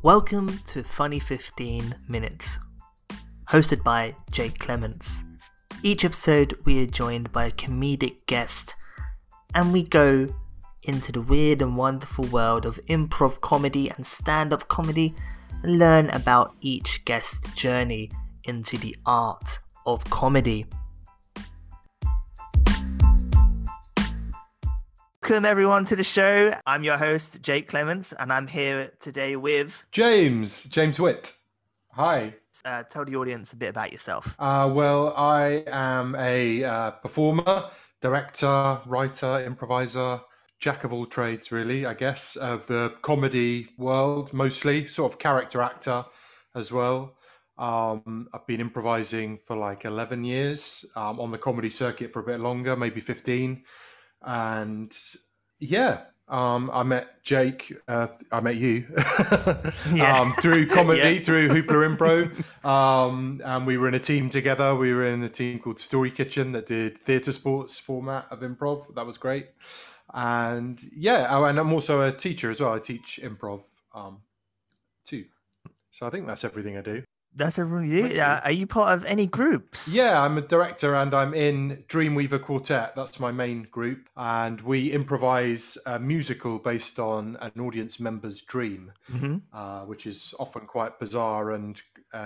Welcome to Funny 15 Minutes, hosted by Jake Clements. Each episode we are joined by a comedic guest and we go into the weird and wonderful world of improv comedy and stand-up comedy and learn about each guest's journey into the art of comedy. Welcome everyone to the show. I'm your host, Jake Clements, and I'm here today with... James Witt. Hi. Tell the audience a bit about yourself. Well, I am a performer, director, writer, improviser, jack of all trades, really, I guess, of the comedy world, mostly, sort of character actor as well. I've been improvising for like 11 years, on the comedy circuit for a bit longer, maybe 15. And yeah, I met Jake, I met you through comedy, through Hoopla Impro. And we were in a team together. We were in a team called Story Kitchen that did theatre sports format of improv. That was great. And yeah, and I'm also a teacher as well. I teach improv too. So I think that's everything I do. That's everything you do? Yeah. Are you part of any groups? Yeah, I'm a director and I'm in Dreamweaver Quartet. That's my main group. And we improvise a musical based on an audience member's dream, which is often quite bizarre and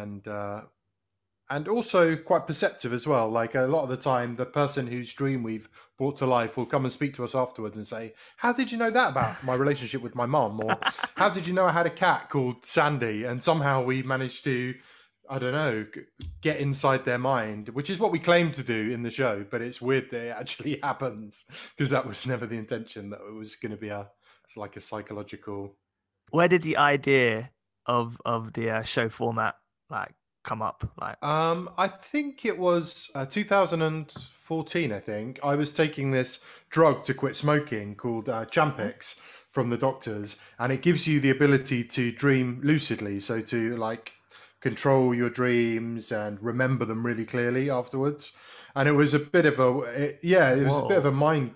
also quite perceptive as well. Like a lot of the time, the person whose dream we've brought to life will come and speak to us afterwards and say, how did you know that about my relationship with my mom? Or how did you know I had a cat called Sandy? And somehow we managed to... I don't know, get inside their mind, which is what we claim to do in the show, but it's weird that it actually happens because that was never the intention, that it was going to be it's like a psychological... Where did the idea of the show format come up? I think it was 2014, I think. I was taking this drug to quit smoking called Champix from the doctors, and it gives you the ability to dream lucidly, so to control your dreams and remember them really clearly afterwards. And it was a bit of a mind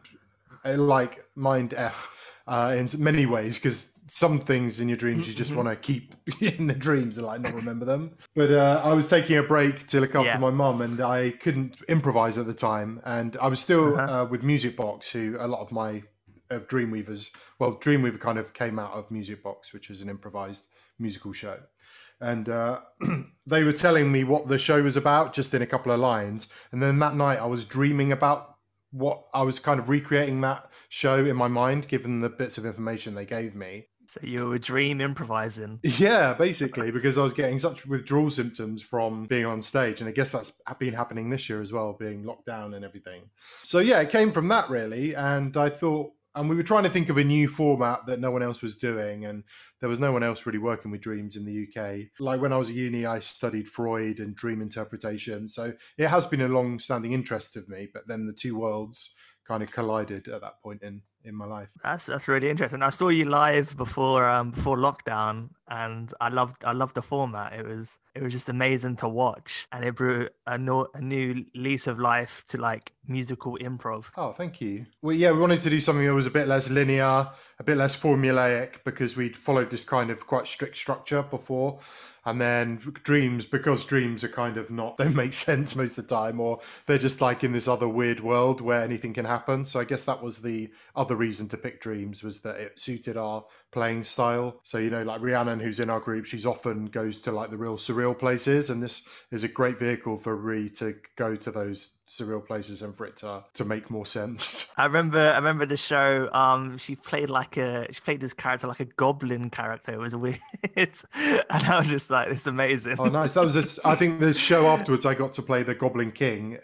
F in many ways, because some things in your dreams you just want to keep in the dreams and not remember them. But I was taking a break to look after my mum, and I couldn't improvise at the time. And I was still with Music Box, who a lot of Dreamweavers, well, Dreamweaver kind of came out of Music Box, which is an improvised musical show. And they were telling me what the show was about just in a couple of lines. And then that night I was dreaming about what I was kind of recreating that show in my mind, given the bits of information they gave me. So you were dream improvising. Yeah, basically, because I was getting such withdrawal symptoms from being on stage. And I guess that's been happening this year as well, being locked down and everything. So yeah, it came from that really. And I thought... And we were trying to think of a new format that no one else was doing, and there was no one else really working with dreams in the UK. Like when I was at uni, I studied Freud and dream interpretation, so it has been a long-standing interest of me, but then the two worlds kind of collided at that point in my life. That's really interesting. I saw you live before lockdown, and I loved the format. It was just amazing to watch, and it brought a new lease of life to musical improv. Oh, thank you. Well, yeah, we wanted to do something that was a bit less linear, a bit less formulaic, because we'd followed this kind of quite strict structure before. And then because dreams are kind of don't make sense most of the time, or they're just in this other weird world where anything can happen. So I guess that was the other reason to pick dreams, was that it suited our playing style. So, Rhiannon, who's in our group, she's often goes to the real surreal places. And this is a great vehicle for Rhi to go to those surreal places and for it to make more sense. I remember the show. She played this character like a goblin character. It was weird, and I was just it's amazing. Oh, nice! That was I think the show afterwards. I got to play the Goblin King,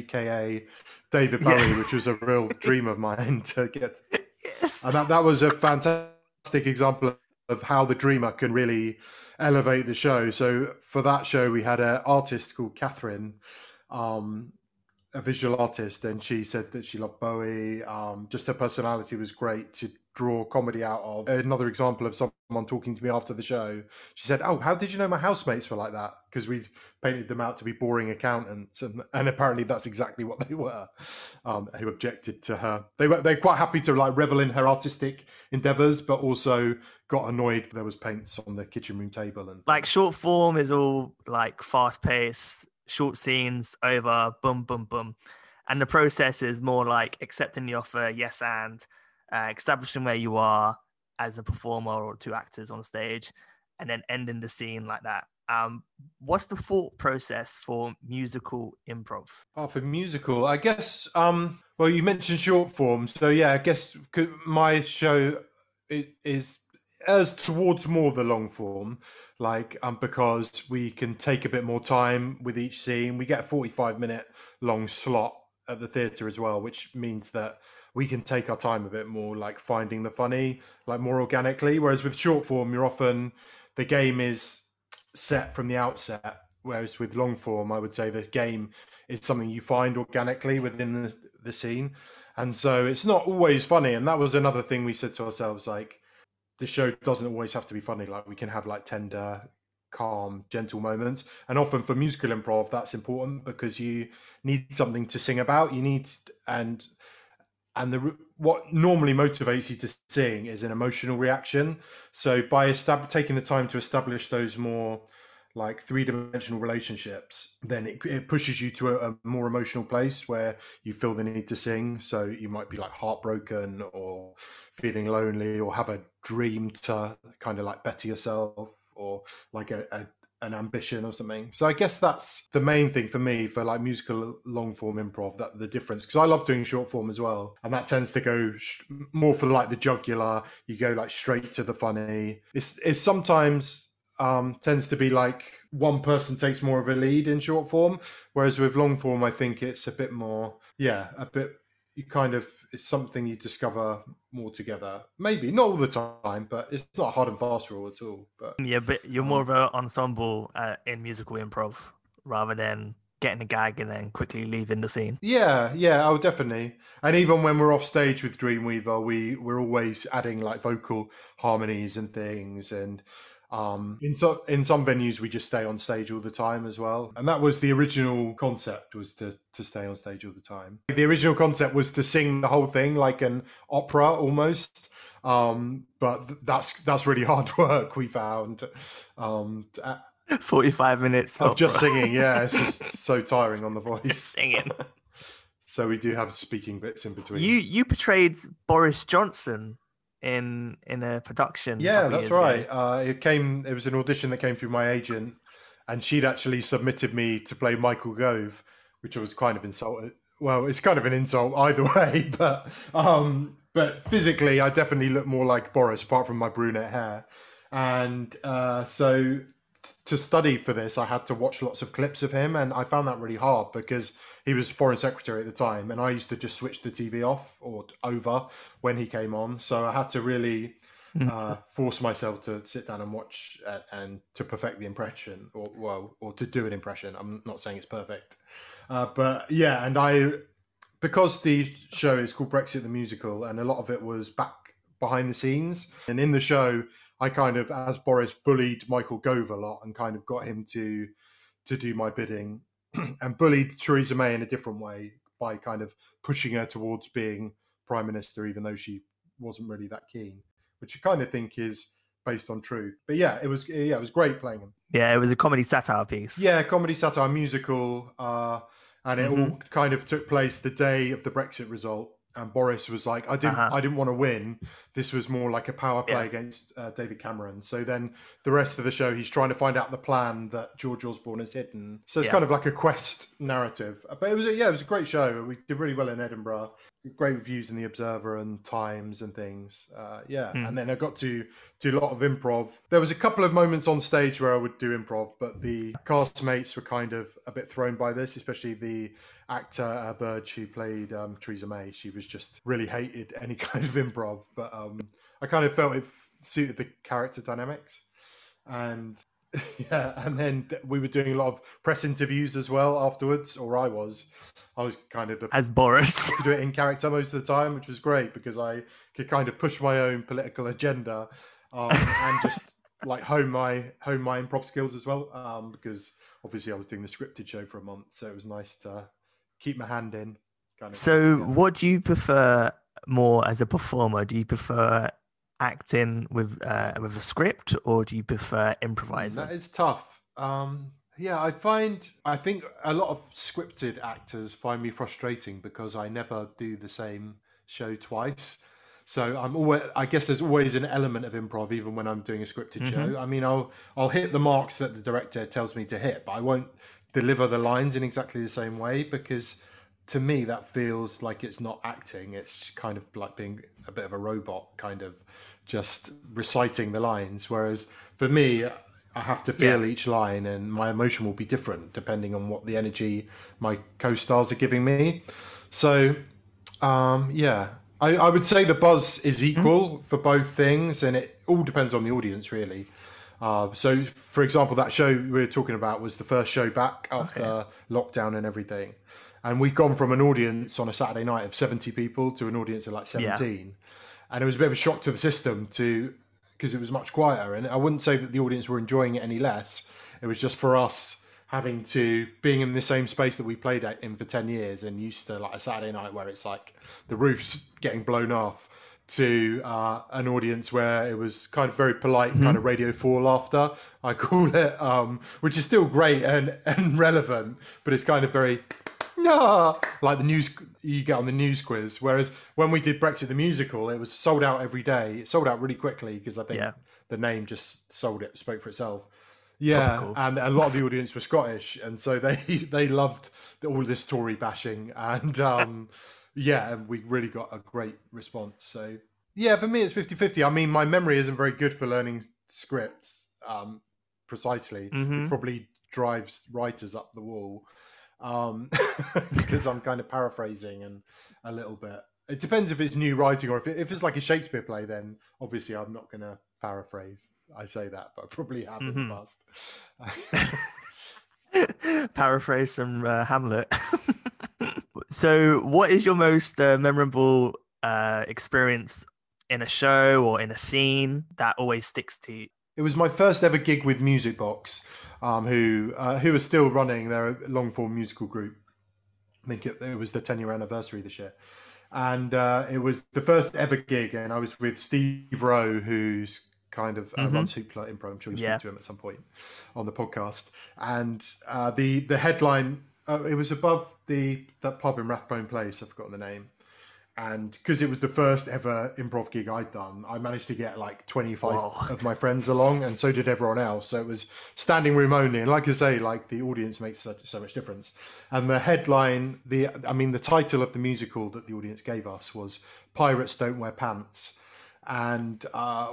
aka David Bowie, which was a real dream of mine to get. Yes, and that was a fantastic example of how the dreamer can really elevate the show. So for that show, we had an artist called Catherine. a visual artist, and she said that she loved Bowie. Just her personality was great to draw comedy out of. Another example of someone talking to me after the show, she said, "Oh, how did you know my housemates were like that?" Because we'd painted them out to be boring accountants, and apparently that's exactly what they were. Who objected to her? They're quite happy to like revel in her artistic endeavors, but also got annoyed there was paints on the kitchen room table. And Like short form is all like fast paced, short scenes over, boom, boom, boom. And the process is more like accepting the offer, yes, and establishing where you are as a performer or two actors on stage, and then ending the scene like that. What's the thought process for musical improv? Oh, for musical, I guess. Well, you mentioned short form, so yeah, I guess my show is as towards more the long form, like because we can take a bit more time with each scene. We get a 45-minute long slot at the theatre as well, which means that we can take our time a bit more, like finding the funny, like more organically. Whereas with short form, you're often the game is set from the outset. Whereas with long form, I would say the game is something you find organically within the scene. And so it's not always funny. And that was another thing we said to ourselves, like, the show doesn't always have to be funny. Like we can have like tender, calm, gentle moments. And often for musical improv, that's important because you need something to sing about. You need, and what normally motivates you to sing is an emotional reaction. So by taking the time to establish those more like three-dimensional relationships, then it pushes you to a more emotional place where you feel the need to sing. So you might be like heartbroken or feeling lonely or have a dream to kind of like better yourself or like an ambition or something. So I guess that's the main thing for me for like musical long form improv, that the difference, because I love doing short form as well, and that tends to go more for like the jugular. You go like straight to the funny. It's sometimes tends to be like one person takes more of a lead in short form, whereas with long form, I think it's a bit more, a bit, you kind of, it's something you discover more together. Maybe not all the time, but it's not a hard and fast rule at all. But Yeah, but you're more of an ensemble in musical improv rather than getting a gag and then quickly leaving the scene. yeah, oh, definitely. And even when we're off stage with Dreamweaver, we're always adding like vocal harmonies and things, and in some venues we just stay on stage all the time as well. And that was the original concept, was to stay on stage all the time. The original concept was to sing the whole thing like an opera almost. But that's really hard work, we found. 45 minutes Of just opera. singing, yeah, it's just so tiring on the voice. Singing. So we do have speaking bits in between. You portrayed Boris Johnson in a production a Yeah, couple that's years right. ago. It was an audition that came through my agent, and she'd actually submitted me to play Michael Gove, which I was kind of insulted. Well, it's kind of an insult either way, but physically, I definitely look more like Boris, apart from my brunette hair. And so to study for this, I had to watch lots of clips of him, and I found that really hard because he was foreign secretary at the time, and I used to just switch the TV off or over when he came on. So I had to really force myself to sit down and watch and to perfect the impression, or to do an impression. I'm not saying it's perfect, but yeah, because the show is called Brexit the Musical, and a lot of it was back behind the scenes, and in the show, I kind of, as Boris, bullied Michael Gove a lot and kind of got him to do my bidding, and bullied Theresa May in a different way by kind of pushing her towards being prime minister, even though she wasn't really that keen, which I kind of think is based on truth. But yeah, it was great playing him. Yeah, it was a comedy satire piece. Yeah, comedy satire musical, and it all kind of took place the day of the Brexit result. And Boris was like, I didn't want to win. This was more like a power play against David Cameron. So then the rest of the show, he's trying to find out the plan that George Osborne has hidden. So it's kind of like a quest narrative. But it was a great show. We did really well in Edinburgh. Great reviews in the Observer and Times and things. And then I got to do a lot of improv. There was a couple of moments on stage where I would do improv, but the castmates were kind of a bit thrown by this, especially the actor Burge who played Theresa May. She was just really hated any kind of improv, but I kind of felt it suited the character dynamics. And Yeah, and then we were doing a lot of press interviews as well afterwards, or I was kind of the As Boris. to do it in character most of the time, which was great because I could kind of push my own political agenda, and just like hone my improv skills as well, because obviously I was doing the scripted show for a month, so it was nice to keep my hand in, kind of thing. So, Yeah. what do you prefer more as a performer? Do you prefer acting with a script, or do you prefer That improvising? is tough. Yeah, I think a lot of scripted actors find me frustrating because I never do the same show twice. So I guess there's always an element of improv even when I'm doing a scripted Hmm. show. I mean, I'll hit the marks that the director tells me to hit, but I won't deliver the lines in exactly the same way because to me that feels like it's not acting. It's kind of like being a bit of a robot, kind of just reciting the lines. Whereas for me, I have to Yeah. feel each line, and my emotion will be different depending on what the energy my co-stars are giving me. So, yeah, I would say the buzz is Mhm. equal for both things, and it all depends on the audience, really. So, for example, that show we were talking about was the first show back Okay. after lockdown and everything. And we'd gone from an audience on a Saturday night of 70 people to an audience of like Yeah. 17. And it was a bit of a shock to the system because it was much quieter. And I wouldn't say that the audience were enjoying it any less. It was just for us having to being in the same space that we played in for 10 years and used to like a Saturday night where it's like the roof's getting blown off to an audience where it was kind of very polite, kind of Hmm. Radio 4 laughter, I call it, which is still great and relevant, but it's kind of very no, like the news you get on the news quiz. Whereas when we did Brexit the musical, it was sold out every day. It sold out really quickly because I think Yeah. the name just spoke for itself. Yeah, Topical. and a lot of the audience were Scottish, and so they they loved all this Tory bashing, and yeah, and we really got a great response. So yeah, for me it's 50-50. I mean, my memory isn't very good for learning scripts precisely, which Hmm. probably drives writers up the wall because I'm kind of paraphrasing and a little bit. It depends if it's new writing or if it's like a Shakespeare play, then obviously I'm not going to paraphrase. I say that, but I probably have in the Hmm. past. Paraphrase from Hamlet. So, what is your most memorable experience in a show or in a scene that always sticks to you? It was my first ever gig with Music Box, who are still running. They're a long form musical group. I think it was the 10-year anniversary this year. And it was the first ever gig, and I was with Steve Rowe, who's kind of Hmm. runs Hoopla Improv. I'm sure you'll speak Yeah. to him at some point on the podcast. And the headline, it was above that pub in Rathbone Place. I've forgotten the name. And because it was the first ever improv gig I'd done, I managed to get like 25 Whoa. of my friends along, and so did everyone else. So it was standing room only. And like I say, like the audience makes so much difference. And the headline, the title of the musical that the audience gave us was "Pirates Don't Wear Pants," and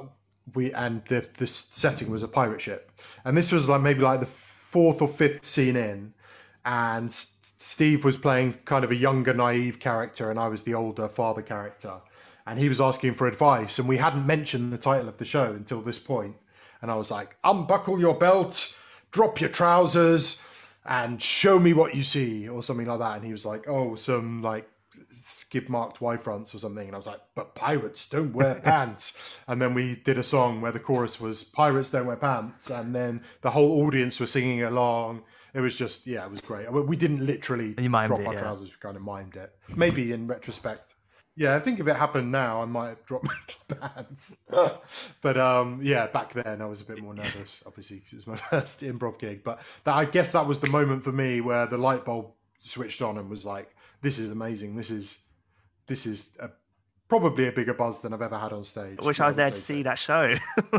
the setting was a pirate ship. And this was like maybe like the fourth or fifth scene in, and Steve was playing kind of a younger, naive character, and I was the older father character. And he was asking for advice, and we hadn't mentioned the title of the show until this point. And I was like, "Unbuckle your belt, drop your trousers, and show me what you see," or something like that. And he was like, "Oh, some like skid marked Y fronts or something." And I was like, "But pirates don't wear pants." And then we did a song where the chorus was "Pirates don't wear pants," and then the whole audience was singing along. It was just, yeah, it was great. We didn't literally You mimed drop it, our yeah. trousers; we kind of mimed it. Maybe in retrospect. Yeah, I think if it happened now, I might have dropped my pants. But yeah, back then I was a bit more nervous, obviously, 'cause it was my first improv gig. But I guess that was the moment for me where the light bulb switched on and was like, "This is amazing. This is probably a bigger buzz than I've ever had on I stage." wish I Yeah, I was would there to say so. see that show.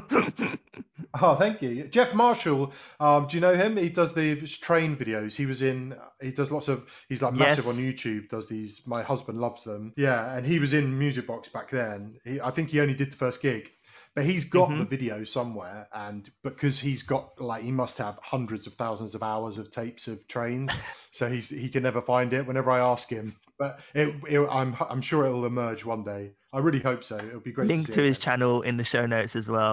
Oh, thank you, Jeff Marshall. Do you know him? He does the train videos. He was in. He does lots of. He's like massive on Yes. YouTube. Does these? My husband loves them. Yeah, and he was in Music Box back then. I think he only did the first gig, but he's got the Hmm. video somewhere. And because he's got like he must have hundreds of thousands of hours of tapes of trains, so he can never find it. Whenever I ask him, but I'm sure it'll emerge one day. I really hope so. It'll be great to Link see to it his again. channel in the show notes as well.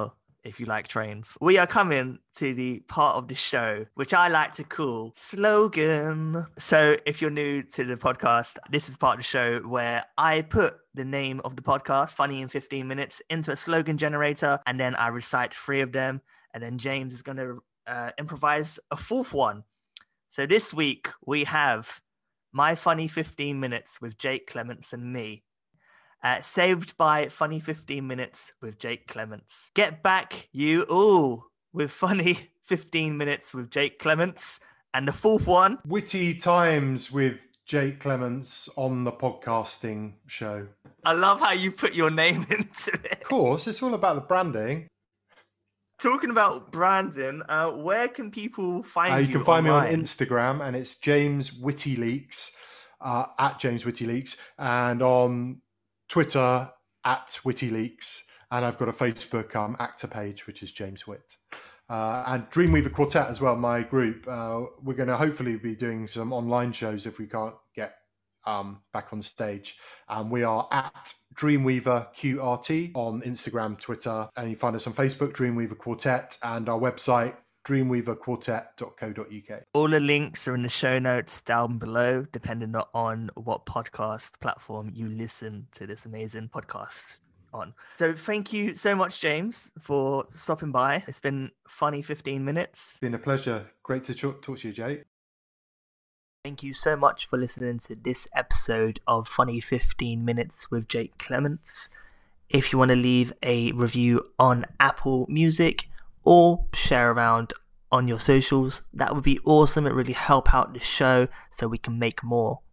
if you like trains. We are coming to the part of the show which I like to call slogan. So if you're new to the podcast, this is part of the show where I put the name of the podcast, Funny in 15 Minutes, into a slogan generator, and then I recite 3 of them, and then James is going to improvise a 4th one. So this week we have My Funny 15 Minutes with Jake Clements and me. Saved by Funny 15 Minutes with Jake Clements. Get back, you all, with Funny 15 Minutes with Jake Clements. And the 4th one, Witty Times with Jake Clements on the podcasting show. I love how you put your name into it. Of course, it's all about the branding. Talking about branding, where can people find you? You can find online? me on Instagram, and it's James WittyLeaks, at James WittyLeaks, and on Twitter at WittyLeaks, and I've got a Facebook actor page, which is James Witt. And Dreamweaver Quartet as well, my group. We're going to hopefully be doing some online shows if we can't get back on stage. We are at Dreamweaver QRT on Instagram, Twitter, and you find us on Facebook, Dreamweaver Quartet, and our website, dreamweaverquartet.co.uk. All the links are in the show notes down below, depending on what podcast platform you listen to this amazing podcast on. So thank you so much, James, for stopping by. It's been funny 15 minutes. It's been a pleasure. Great to talk to you, Jake. Thank you so much for listening to this episode of Funny 15 Minutes with Jake Clements. If you want to leave a review on Apple Music or share around on your socials, that would be awesome. It really help out the show so we can make more.